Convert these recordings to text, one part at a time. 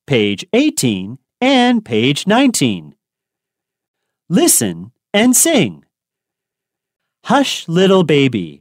page 18 and page 19. Listen and sing. Hush, little baby.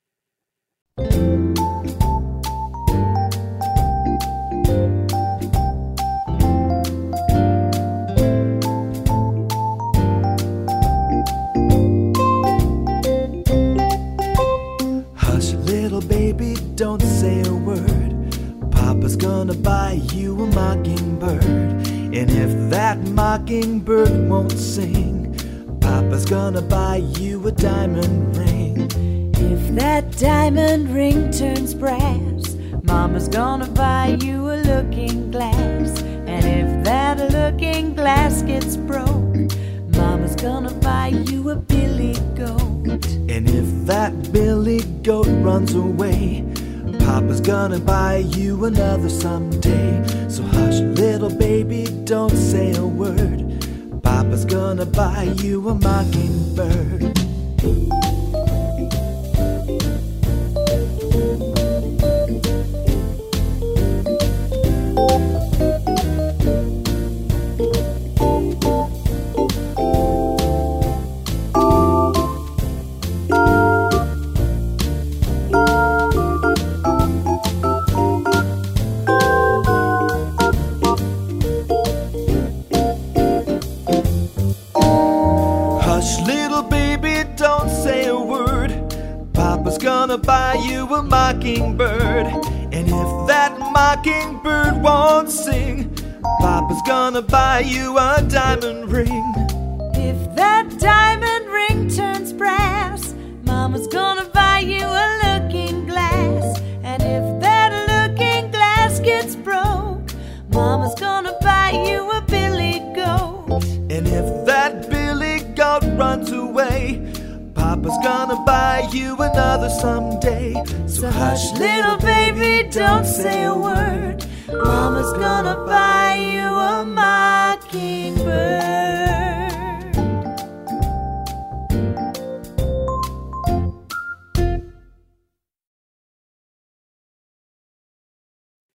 Hush, little baby, don't say a word. Papa's gonna buy you a mockingbird. And if that mockingbird won't sing, Papa's gonna buy you a diamond ring. If that diamond ring turns brass, Mama's gonna buy you a looking glass. And if that looking glass gets broke, Mama's gonna buy you a billy goat. And if that billy goat runs away, Papa's gonna buy you another someday. So hush, little baby, don't say a word. Papa's gonna buy you a mockingbird. Hush, little baby, don't say a word. Papa's gonna buy you a mockingbird. And if that mockingbird won't sing, Papa's gonna buy you a diamond ring. If that diamond ring turns brass, Mama's gonna buy you a looking glass. And if that looking glass gets broke, Mama's gonna buy you a billy goat. And if that billy goat runs away, Papa's gonna buy you another someday. So hush, little baby, don't say a word. Mama's gonna buy you a